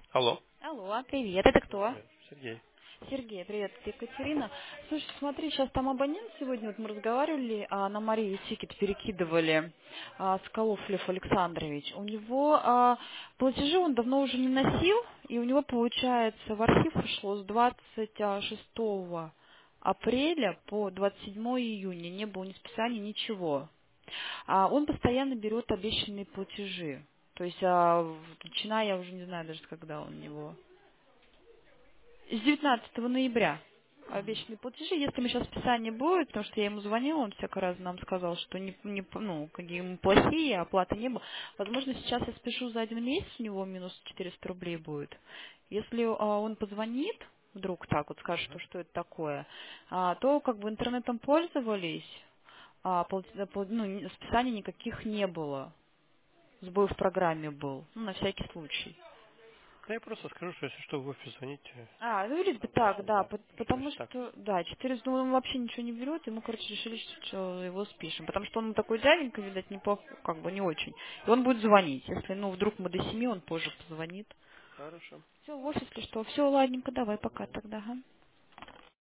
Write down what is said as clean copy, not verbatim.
Алло. Алло, привет, это кто? Привет, Сергей. Сергей, привет, это Екатерина. Слушай, смотри, сейчас там абонент сегодня, вот мы разговаривали, на Марию тикет перекидывали, Соколов Лев Александрович. У него платежи он давно уже не носил, и у него, получается, в архив ушло с 26 апреля по 27 июня, не было ни списания, ничего. Он постоянно берет обещанные платежи. То есть, начиная, я уже не знаю даже, когда он у него. С 19 ноября обещанные платежи. Если мы сейчас списание будет, потому что я ему звонила, он всякий раз нам сказал, что ну, какие ему плохие, оплаты не было. Возможно, сейчас я спешу за один месяц, у него минус 400 рублей будет. Если он позвонит, вдруг так вот скажет, что это такое, то как бы интернетом пользовались, списаний никаких не было. Сбой в программе был, ну, на всякий случай. Да я просто скажу, что если что, в офис звоните. Ну или бы так, Обычно, да, да. потому Так. что, да, 400, ну, он вообще ничего не берет, и мы, короче, решили, что его спишем, потому что он такой дяденька, видать, как бы не очень, и он будет звонить, если, ну, вдруг мы до 7, он позже позвонит. Хорошо. Все, в офис, если что, все, ладненько, давай, пока Мгм. тогда, ага.